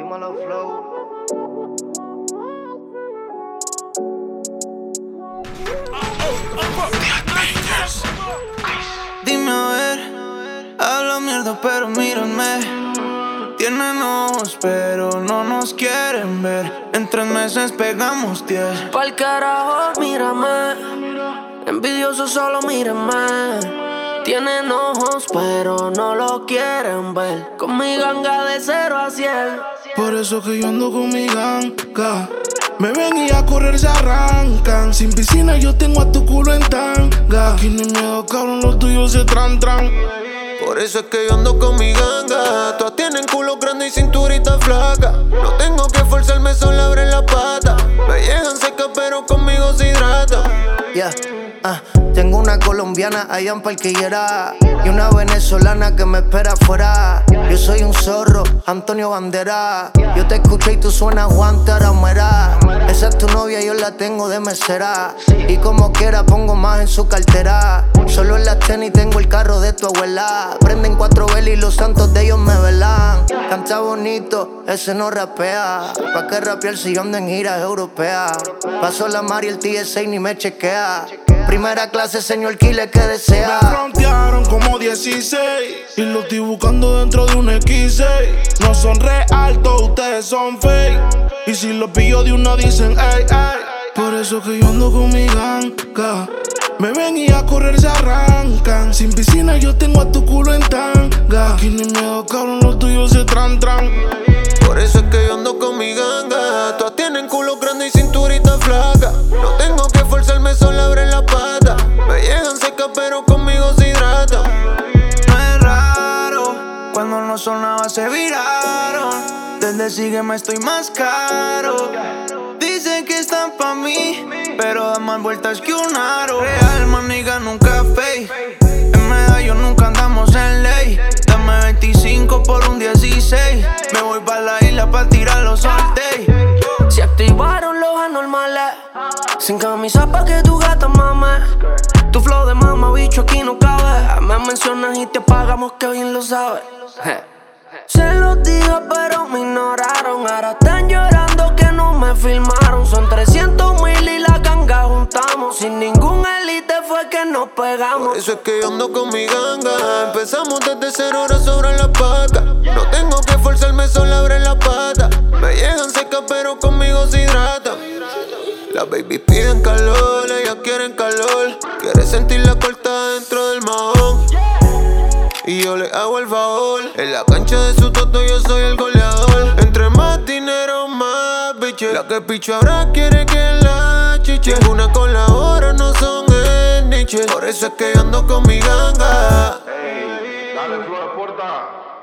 Dímelo, flow. Dime a ver, habla mierda pero mírame. Tienen ojos pero no nos quieren ver. En 3 meses pegamos 10. Pa'l carajo, mírame. Envidioso solo mírame. Tienen ojos pero no lo quieren ver. Con mi ganga de 0 a 100. Por eso que yo ando con mi ganga. Me ven y a correr se arrancan. Sin piscina yo tengo a tu culo en tanga. Aquí ni miedo, cabrón, los tuyos se tran. Por eso es que yo ando con mi ganga. Todas tienen culo grande y cinturita flaca. No tengo que forzarme, solo abren la pata. Me llegan secas pero conmigo se hidrata. Tengo una colombiana allá en Parquillera y una venezolana que me espera afuera. Yo soy un zorro, Antonio Bandera. Yo te escucho y tú suenas Juan Taramera. Esa es tu novia, yo la tengo de mesera. Y como quiera pongo más en su cartera. Solo en las tenis tengo el carro de tu abuela. Prenden 4 velas y los santos de ellos me velan. Canta bonito, ese no rapea. ¿Pa' qué rapear si yo ando en giras europeas? Paso la Mari, el TSA ni me chequea. Primera clase, señor Killer, que desea. Me frontearon como 16 y lo estoy buscando dentro de un X6. No son real, todos ustedes son fake. Y si los pillo de uno dicen ey, ey. Por eso que yo ando con mi ganga. Me ven y a correr se arrancan. Sin piscina yo tengo a tu culo en tanga. Aquí ni miedo, cabrón, los tuyos se tran. Por eso es que yo ando con mi ganga. Todas tienen culo grande y cinturita flaca. No tengo que forzarme, solo abren la pata. Me llegan secas pero conmigo se hidrata. No es raro, cuando no sonaba se viraron. Desde sígueme estoy más caro. Dicen que están pa' mí, pero dan más vueltas que un aro. Real, maniga, nunca fake. En medallo nunca andamos en ley. Dame 25 por un 16. Me voy pa' la isla pa' tirar los sorteos. Se activaron los anormales. Sin camisa pa' que tu gata mame. Tu flow de mama, bicho, aquí no cabe. Me mencionas y te pagamos, que bien lo sabes. Se los dije pero me ignoraron. Ahora están llorando que no me filmaron. Son 300,000 y la ganga juntamos. Sin ningún elite fue que nos pegamos. Por eso es que yo ando con mi ganga. Empezamos desde 0 horas sobre la paca. No tengo que forzarme, solo abren la pata. Me llegan secas pero conmigo se hidrata. Las baby piden calor, ellas quieren calor. Quiere sentir la corta dentro del mahón. Y yo le hago el favor. En la cancha de su toto yo soy el goleador. Entre más dinero, más biche. La que picho ahora quiere que la chiche. Ninguna con la hora no son el niche. Por eso es que yo ando con mi ganga. Ey, dale, Flor, porta.